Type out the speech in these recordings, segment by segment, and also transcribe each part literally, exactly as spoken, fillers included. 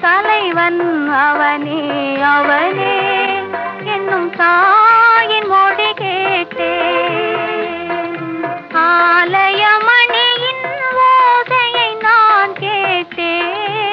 தலைவன் அவனே அவனே என்னும் தாயின் மொழி கேட்டேன். ஆலயமணியின் ஓசையை நான் கேட்டேன்.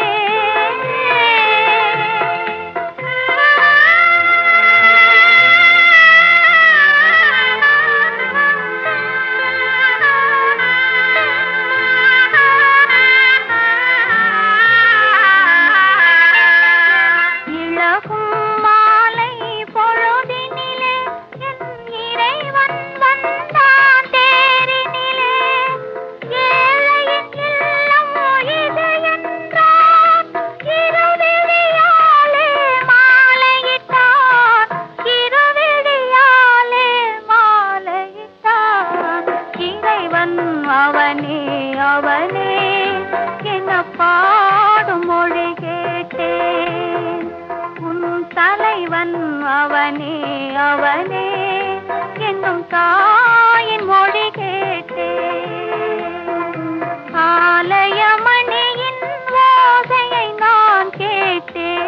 அவனே அவனே என்ன பாடும் மொழி கேட்டேன். உன் தலைவன் அவனே அவனே என்னும் தாயின் மொழி கேட்டேன். ஆலயமணியின் ஓசையை நான் கேட்டேன்.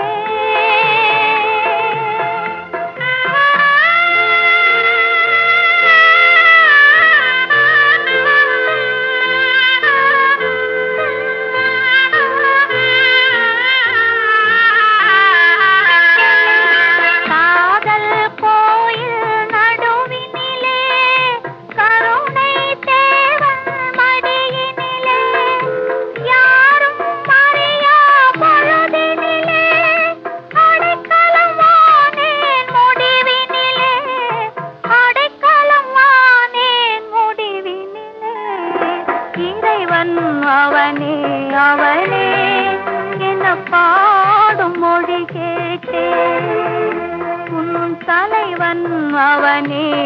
அவனே அவனே என்ன பாடும் மொழி கேட்டேன். உன் தலைவன் அவனே